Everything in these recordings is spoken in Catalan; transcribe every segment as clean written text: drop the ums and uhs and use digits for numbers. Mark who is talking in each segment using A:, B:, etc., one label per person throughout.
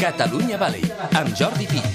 A: Catalunya Valley, amb Jordi Pi.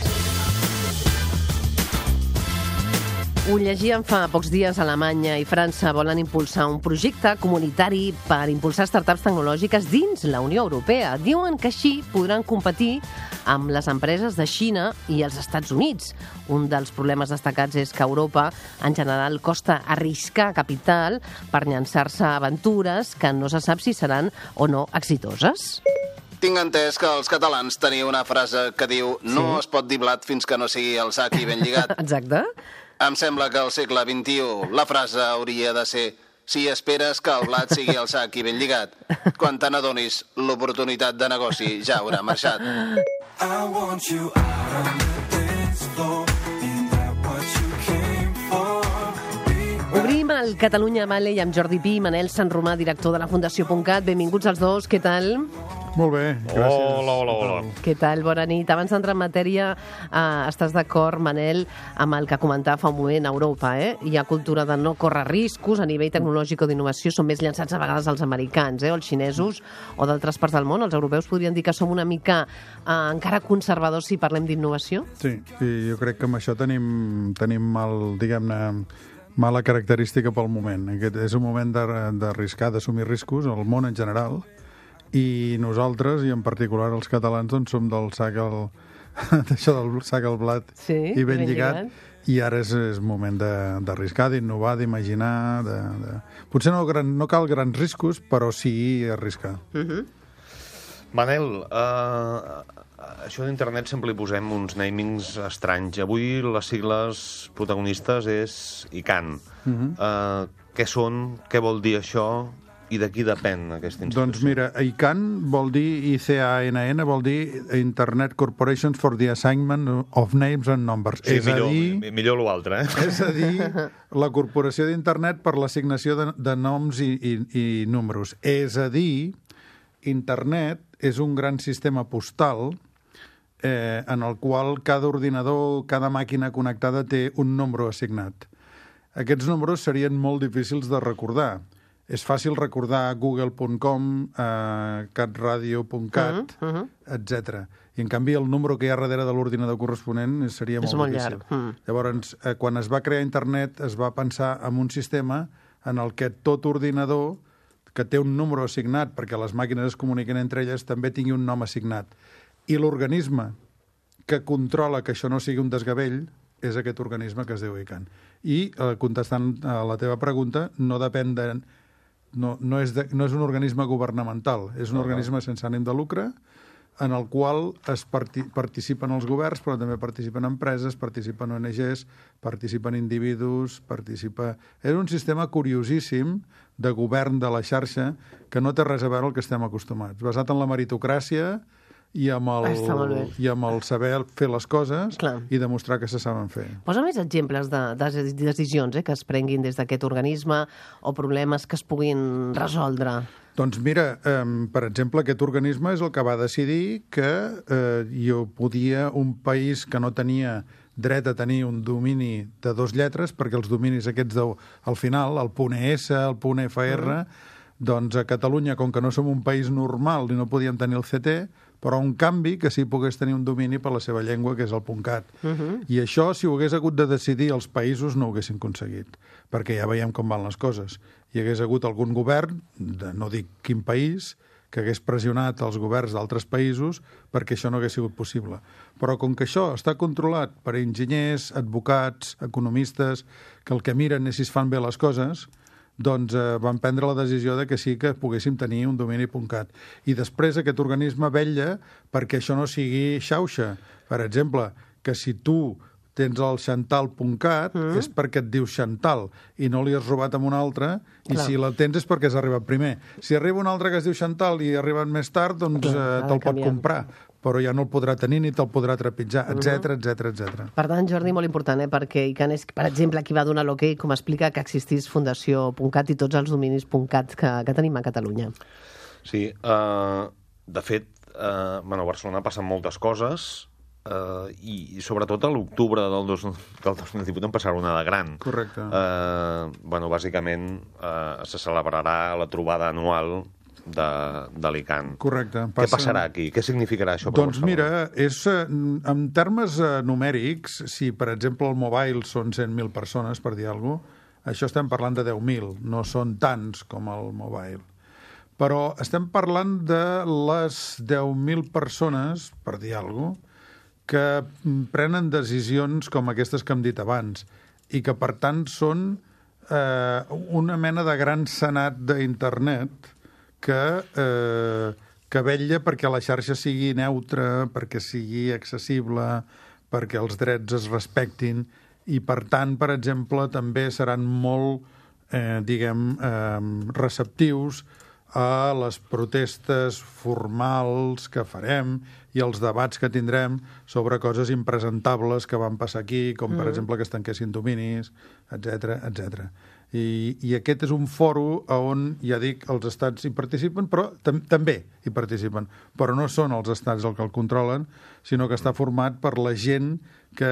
B: Ho llegíem fa pocs dies. Alemanya i França volen impulsar un projecte comunitari per impulsar startups tecnològiques dins la Unió Europea. Diuen que així podran competir amb les empreses de Xina i els Estats Units. Un dels problemes destacats és que a Europa, en general, costa arriscar capital per llançar-se a aventures que no se sap si seran o no exitoses.
C: Tinc entès que els catalans teniu una frase que diu no es pot dir blat fins que no sigui el sac i ben lligat.
B: Exacte.
C: Em sembla que al segle XXI la frase hauria de ser si esperes que el blat sigui el sac i ben lligat, quan te n'adonis l'oportunitat de negoci ja haurà marxat.
B: Obrim el Catalunya Valley amb Jordi Pi i Manel Sant Romà, director de la Fundació.cat. Benvinguts els dos, què tal?
D: Molt bé, gràcies.
E: Hola.
B: Què tal? Bona nit. Abans d'entrar en matèria, estàs d'acord, Manel, amb el que comentava fa un moment a Europa, Hi ha cultura de no córrer riscos a nivell tecnològic o d'innovació. Són més llançats a vegades els americans, o els xinesos o d'altres parts del món. Els europeus podrien dir que som una mica encara conservadors si parlem d'innovació?
D: Sí, i jo crec que amb això tenim mala característica pel moment. Aquest és un moment d'arriscar, d'assumir riscos, el món en general, i nosaltres, i en particular els catalans, doncs som del sac d'això del sac al blat i ben lligat, i ara és moment d'arriscar, d'innovar, d'imaginar, potser no cal grans riscos, però sí arriscar.
E: Manel, això d'internet sempre li posem uns namings estranys. Avui les sigles protagonistes és ICANN. Què són, què vol dir això i de qui depèn aquesta institució?
D: Doncs mira, ICANN vol dir, ICANN vol dir Internet Corporation for the Assignment of Names and Numbers.
E: Sí, millor l'altre,
D: És a dir, la Corporació d'Internet per l'assignació de noms i números. És a dir, Internet és un gran sistema postal en el qual cada ordinador, cada màquina connectada té un número assignat. Aquests números serien molt difícils de recordar. És fàcil recordar google.com, catradio.cat, etc. I, en canvi, el número que hi ha darrere de l'ordinador corresponent seria molt difícil. Llavors, quan es va crear Internet, es va pensar en un sistema en el que tot ordinador que té un número assignat perquè les màquines es comuniquen entre elles també tingui un nom assignat. I l'organisme que controla que això no sigui un desgavell és aquest organisme que es diu ICANN. I, contestant a la teva pregunta, no depèn de... No és un organisme governamental, és un organisme sense ànim de lucre en el qual participen els governs, però també participen empreses, participen ONGs, participen individus, És un sistema curiosíssim de govern de la xarxa que no té res a veure el que estem acostumats. Basat en la meritocràcia i amb el saber fer les coses i demostrar que se saben fer.
B: Posa més exemples de decisions que es prenguin des d'aquest organisme o problemes que es puguin resoldre.
D: Doncs mira, per exemple, aquest organisme és el que va decidir que un país que no tenia dret a tenir un domini de 2 lletres, perquè els dominis aquests al final, el .es, el .fr, doncs a Catalunya, com que no som un país normal i no podíem tenir el CT, però en canvi que sí pogués tenir un domini per la seva llengua, que és el .cat. I això, si ho hagués hagut de decidir, els països no ho haguessin aconseguit, perquè ja veiem com van les coses. Hi hagués hagut algun govern, no dic quin país, que hagués pressionat els governs d'altres països perquè això no hagués sigut possible. Però com que això està controlat per enginyers, advocats, economistes, que el que miren és si es fan bé les coses, doncs van prendre la decisió de que sí que poguéssim tenir un domini .cat. I després aquest organisme vetlla perquè això no sigui xauxa. Per exemple, que si tu tens el Chantal.cat és perquè et dius Chantal i no li has robat amb un altre, i si la tens és perquè has arribat primer. Si arriba un altre que es diu Chantal i ha arribat més tard, doncs te'l pot comprar, però ja no el podrà tenir ni te'l podrà trepitjar, etc.
B: Per tant, Jordi, molt important, perquè ICANN és, per exemple, qui va donar l'ok com explica que existís Fundació.cat i tots els dominis .cat que tenim a Catalunya.
E: Sí, de fet, a Barcelona passen moltes coses, i sobretot a l'octubre del 2018 en passarà una de gran.
D: Correcte.
E: Bàsicament se celebrarà la trobada anual de l'ICANN.
D: Correcte.
E: Què passarà aquí? Què significarà això per
D: Doncs
E: Barcelona?
D: mira, en termes numèrics, si per exemple el mobile són 100.000 persones, per dir alguna cosa, això estem parlant de 10.000, no són tants com el mobile. Però estem parlant de les 10.000 persones, per dir alguna cosa, que prenen decisions com aquestes que hem dit abans i que, per tant, són una mena de gran senat d'internet que vetlla perquè la xarxa sigui neutra, perquè sigui accessible, perquè els drets es respectin i, per tant, per exemple, també seran molt, receptius a les protestes formals que farem i els debats que tindrem sobre coses impresentables que van passar aquí, com, per exemple, que es tanquessin dominis, etc etc. I aquest és un fòrum on, ja dic, els estats hi participen, però també hi participen. Però no són els estats els que el controlen, sinó que està format per la gent que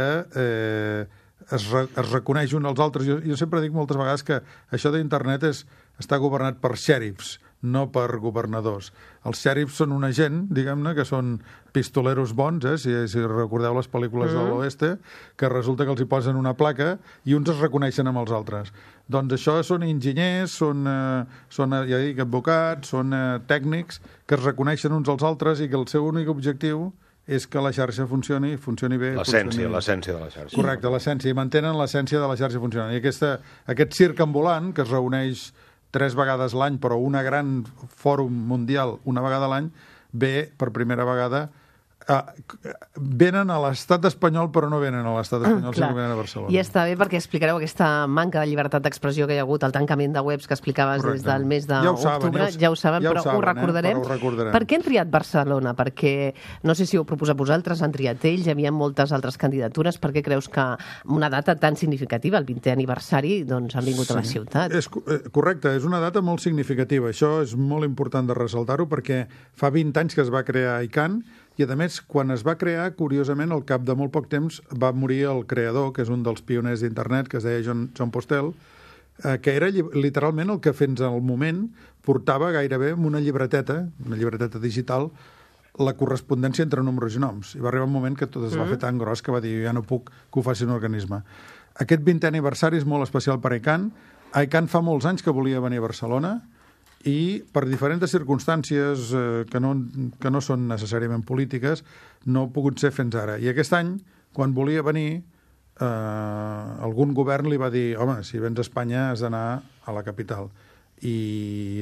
D: es reconeix un als altres. Jo sempre dic moltes vegades que això d'internet està governat per xèrifs, no per governadors. Els xèrifs són una gent, diguem-ne, que són pistoleros bons, si recordeu les pel·lícules de l'Oeste, que resulta que els hi posen una placa i uns es reconeixen amb els altres. Doncs això són enginyers, són ja dic, advocats, són tècnics que es reconeixen uns als altres i que el seu únic objectiu és que la xarxa funcioni bé.
E: L'essència de la xarxa.
D: Correcte, l'essència, i mantenen l'essència de la xarxa funcionant. I aquest circ ambulant, que es reuneix 3 vegades l'any, però una gran fòrum mundial una vegada a l'any, ve per primera vegada... Venen a l'estat espanyol, però no venen a l'estat espanyol, sinó que venen a Barcelona.
B: I està bé perquè explicareu aquesta manca de llibertat d'expressió que hi ha hagut, el tancament de webs que explicaves des del mes d'octubre. Ja ho saben, però ho recordarem. Per què han triat Barcelona? Perquè, no sé si ho proposeu vosaltres, han triat ells, hi havia moltes altres candidatures. Per què creus que una data tan significativa, el 20è aniversari, doncs han vingut a la ciutat?
D: Correcte, és una data molt significativa. Això és molt important de ressaltar-ho perquè fa 20 anys que es va crear ICANN i, a més, quan es va crear, curiosament, al cap de molt poc temps va morir el creador, que és un dels pioners d'internet, que es deia John Postel, que era literalment el que fins al moment portava gairebé amb una llibreteta digital, la correspondència entre números i noms. I va arribar un moment que tot es va fer tan gros que va dir ja no puc que ho faci un organisme. Aquest 20è aniversari és molt especial per ICANN. ICANN fa molts anys que volia venir a Barcelona i per diferents circumstàncies que no són necessàriament polítiques no ha pogut ser fins ara. I aquest any, quan volia venir, algun govern li va dir home, si vens a Espanya has d'anar a la capital. I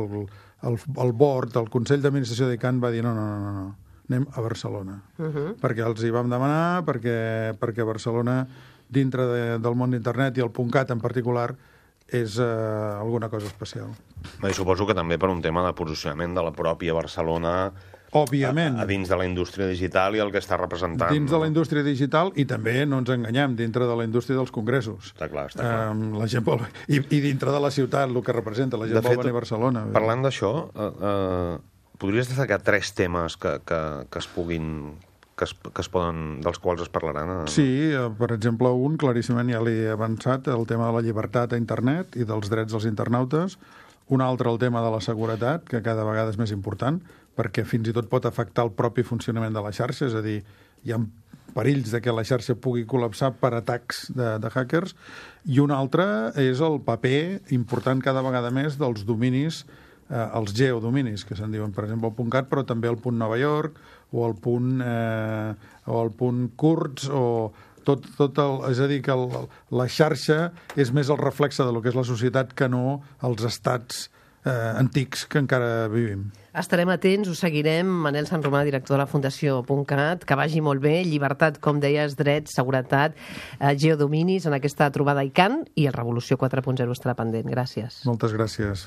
D: el board, el Consell d'Administració d'ICANN va dir no, anem a Barcelona. Perquè els hi vam demanar, perquè Barcelona, dintre del món d'internet i el .cat en particular, és alguna cosa especial.
E: I suposo que també per un tema de posicionament de la pròpia Barcelona,
D: òbviament,
E: a dins de la indústria digital i el que està representant.
D: Dins de la indústria digital i també, no ens enganyem, dintre de la indústria dels congressos.
E: Està clar.
D: La gent vol... I dintre de la ciutat, el que representa, la gent vol venir a Barcelona.
E: Parlant d'això, podries destacar 3 temes que es puguin... dels quals es parlaran?
D: Sí, per exemple, un, claríssimament ja l'he avançat, el tema de la llibertat a internet i dels drets dels internautes. Un altre, el tema de la seguretat, que cada vegada és més important, perquè fins i tot pot afectar el propi funcionament de la xarxa, és a dir, hi ha perills de que la xarxa pugui col·lapsar per atacs de hackers. I un altre és el paper important cada vegada més dels dominis, els geodominis, que se'n diuen, per exemple, el .cat, però també el .Nova York, o el .kurds, o és a dir, que la xarxa és més el reflexe del que és la societat que no els estats antics que encara vivim.
B: Estarem atents, ho seguirem. Manel Sant Romà, director de la Fundació .cat, que vagi molt bé. Llibertat, com deies, drets, seguretat, geodominis en aquesta trobada ICANN, i el Revolució 4.0 estarà pendent. Gràcies.
D: Moltes gràcies.